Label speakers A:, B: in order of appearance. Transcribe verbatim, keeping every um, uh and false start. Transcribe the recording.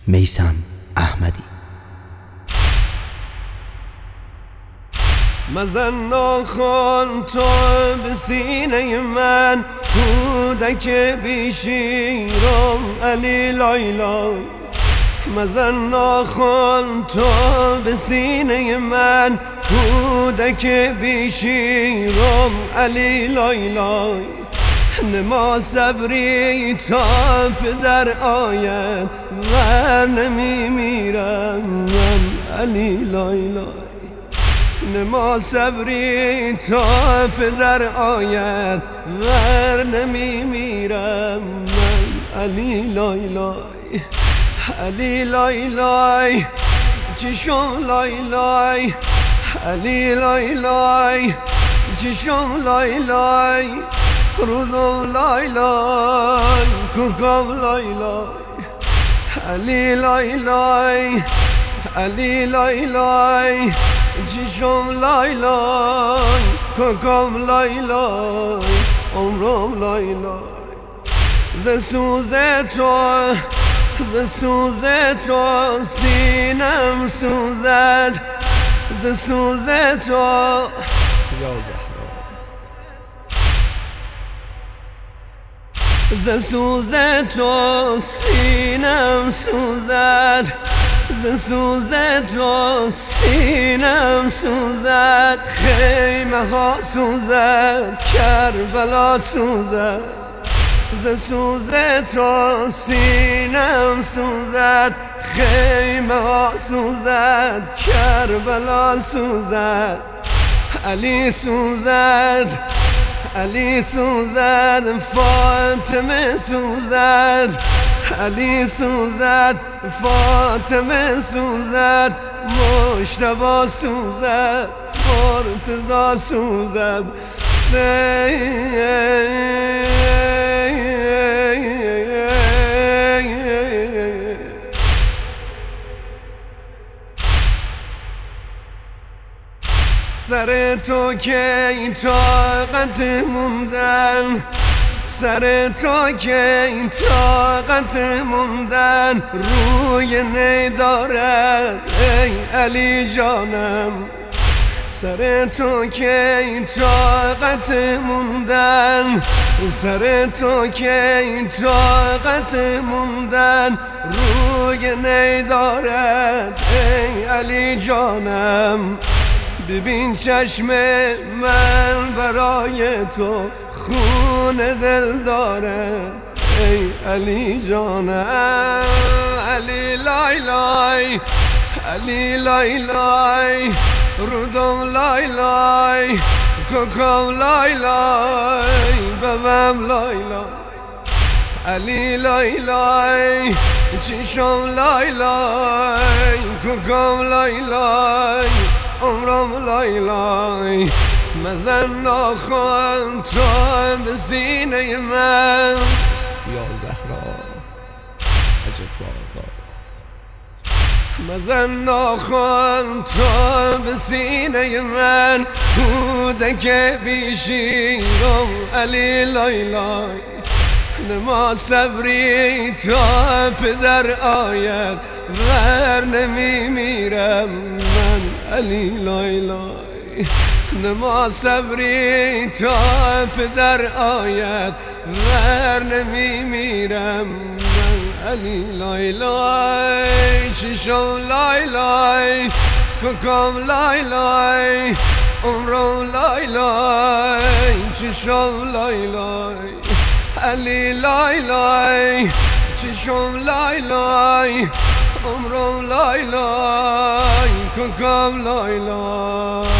A: میثم احمدی.
B: مزن ناخن تو به سینه من، کودک بیشیرم علی لای لای. مزن ناخن تو به سینه من، کودک بیشیرم علی لای لای. نما صبری تا پدر آید و نمی میرم من علی لای لای. نما صبری تا پدر آید ور نمی میرم من علی لای لای. علی لای لای چشم لای لای، علی لای لای چشم لای لای، روزم لای لای کوکم لای لای. علی لای لای علی لای لای چشم لای لای، کوکم لای لای، عمرم لای لای. ز سوز تو ز سوز تو سینم سوزد، ز سوز تو یا زهرا. ز سوز تو سینم سوزد، ز سوز تو سینم سوزد. خیمه ها سوزد، کربلا سوزد. ز سوز تو سینم سوزد، خیمه ها سوزد، کربلا سوزد. علی سوزد علی سوزد، فاطمه سوزد. علی سوزد فاطمه سوزد، مجتبی سوزد، مرتضی سوزد. سر تو که این طاقت موندن، سر تو که این طاقت موندن، روی ندارد ای علی جانم. سر تو که این طاقت موندن، سر تو که این طاقت موندن، روی ندارد ای علی جانم. ببین چشم من برای تو خون دل داره ای علی جانم. علی لای لای علی لای لای، رودم لای لای، کوکم لای لای، ببم لای لای. علی لای لای چشم لای لای، کوکم لای لای، عمرم لای لای. مزن ناخن تو به سینه من یا زهرا عجب باقا. مزن ناخن تو به سینه من، کودک بیشیرم علی لای لای. نما صبری تا پدر آید ور نمی میرم من علی لای لای. نما صبری تا پدر آید ور نمی میرم من علی لای لای. چشم لای لای، کوکم لای لای، عمرم لای لای. چشم لای لای علی لای لای، چشم لای لای، عمرم لای لای، کوکم لای لای.